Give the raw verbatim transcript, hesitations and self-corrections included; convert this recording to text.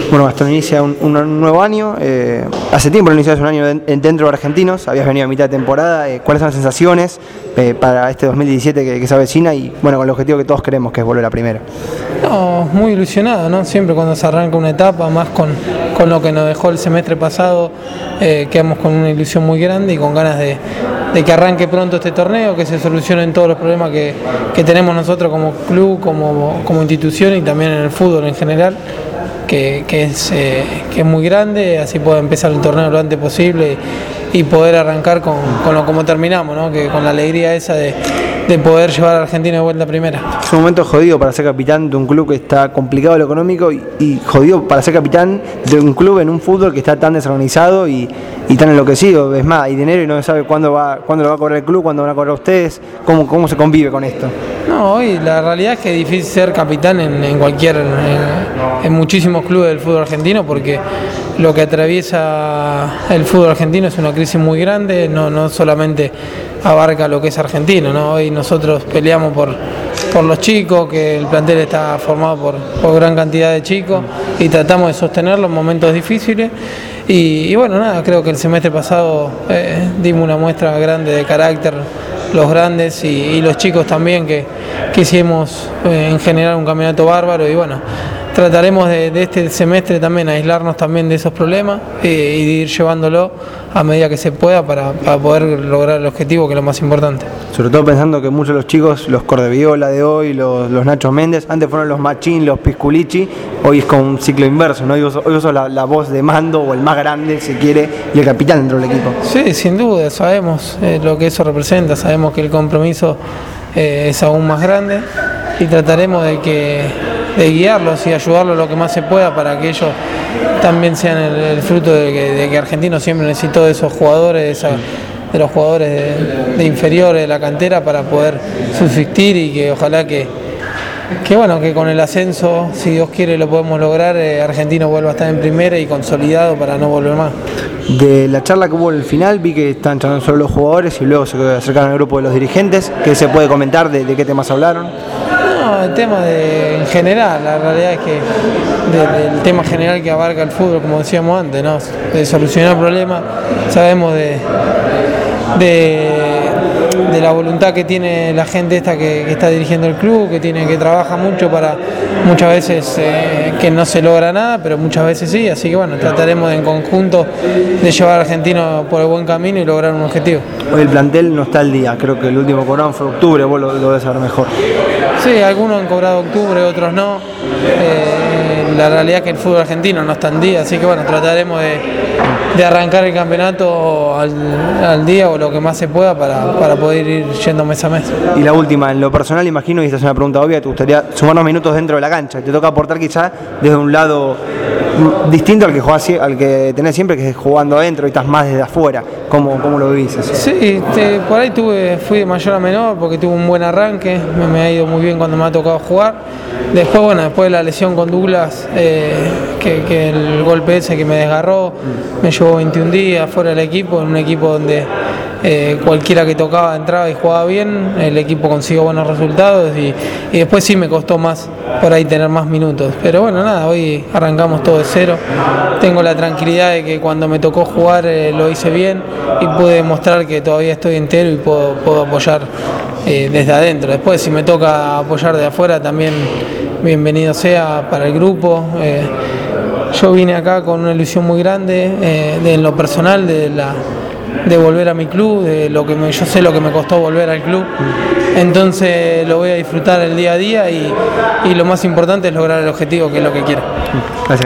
Bueno, Gastón, inicia un, un nuevo año. Eh, hace tiempo no inicias un año dentro de Argentinos, habías venido a mitad de temporada. Eh, ¿Cuáles son las sensaciones eh, para este dos mil diecisiete que, que se avecina y bueno, con el objetivo que todos queremos, que es volver a primera? No, muy ilusionado, ¿no? Siempre cuando se arranca una etapa, más con, con lo que nos dejó el semestre pasado, eh, quedamos con una ilusión muy grande y con ganas de, de que arranque pronto este torneo, que se solucionen todos los problemas que, que tenemos nosotros como club, como, como institución y también en el fútbol en general. Que, que, es, eh, que es muy grande, así puede empezar el torneo lo antes posible y poder arrancar con, con lo como terminamos, ¿no? Que con la alegría esa de, de poder llevar a Argentina de vuelta a primera. Es un momento jodido para ser capitán de un club que está complicado en lo económico y, y jodido para ser capitán de un club en un fútbol que está tan desorganizado y, y tan enloquecido. Es más, hay dinero y no se sabe cuándo, va, cuándo lo va a cobrar el club, cuándo van a cobrar ustedes, cómo, cómo se convive con esto. No, hoy la realidad es que es difícil ser capitán en, en cualquier, en, en muchísimos clubes del fútbol argentino, porque lo que atraviesa el fútbol argentino es una crisis muy grande, no, no solamente abarca lo que es argentino, ¿no? Hoy nosotros peleamos por, por los chicos, que el plantel está formado por, por gran cantidad de chicos y tratamos de sostenerlo en momentos difíciles. Y, y bueno, nada, creo que el semestre pasado eh, dimos una muestra grande de carácter, los grandes y, y los chicos también, que, que hicimos eh, en general un campeonato bárbaro y bueno, trataremos de, de este semestre también aislarnos también de esos problemas eh, y de ir llevándolo a medida que se pueda para, para poder lograr el objetivo, que es lo más importante. Sobre todo pensando que muchos de los chicos, los Cordeviola de hoy, los, los Nacho Méndez, antes fueron los Machín, los Pisculichi, hoy es con un ciclo inverso, ¿no? Hoy vos, hoy vos sos la, la voz de mando o el más grande, si quiere, y el capitán dentro del equipo. Sí, sin duda, sabemos eh, lo que eso representa, sabemos que el compromiso eh, es aún más grande y trataremos de que de guiarlos y ayudarlos lo que más se pueda para que ellos también sean el, el fruto de que, de que Argentino siempre necesitó de esos jugadores, de, esa, de los jugadores de, de inferiores de la cantera para poder subsistir y que ojalá que, que bueno, que con el ascenso, si Dios quiere, lo podemos lograr, eh, Argentino vuelva a estar en primera y consolidado para no volver más. De la charla que hubo en el final, vi que están charlando solo los jugadores y luego se acercaron al grupo de los dirigentes. ¿Qué se puede comentar? ¿De, de qué temas hablaron? No, el tema de, en general, la realidad es que de, del tema general que abarca el fútbol, como decíamos antes, ¿no? De solucionar problemas, sabemos de, de, de la voluntad que tiene la gente esta que, que está dirigiendo el club, que tiene que trabaja mucho para muchas veces eh, que no se logra nada, pero muchas veces sí, así que bueno, trataremos de, en conjunto de llevar a Argentino por el buen camino y lograr un objetivo. Hoy el plantel no está al día, creo que el último cobrón fue octubre, vos lo, lo debes saber mejor. Sí, algunos han cobrado octubre, otros no. Eh, la realidad es que el fútbol argentino no está en día, así que bueno, trataremos de, de arrancar el campeonato al, al día o lo que más se pueda para, para poder ir yendo mes a mes. Y la última, en lo personal imagino, y esta es una pregunta obvia, te gustaría sumar unos minutos dentro de la cancha, te toca aportar quizás desde un lado distinto al que jugás, al que tenés siempre, que es jugando adentro y estás más desde afuera. ¿Cómo, cómo lo vivís eso? Sí, te, por ahí tuve, fui de mayor a menor porque tuve un buen arranque, me, me ha ido muy bien cuando me ha tocado jugar. Después, bueno, después de la lesión con Douglas, eh, que, que el golpe ese que me desgarró, me llevó veintiún días fuera del equipo, en un equipo donde eh, cualquiera que tocaba entraba y jugaba bien, el equipo consiguió buenos resultados y, y después sí me costó más por ahí tener más minutos. Pero bueno, nada, hoy arrancamos todo de cero. Tengo la tranquilidad de que cuando me tocó jugar eh, lo hice bien y pude demostrar que todavía estoy entero y puedo, puedo apoyar eh, desde adentro. Después, si me toca apoyar de afuera, también bienvenido sea para el grupo. Eh, yo vine acá con una ilusión muy grande eh, de, en lo personal de, la, de volver a mi club, de lo que me, yo sé lo que me costó volver al club. Entonces lo voy a disfrutar el día a día y, y lo más importante es lograr el objetivo, que es lo que quiero. Gracias.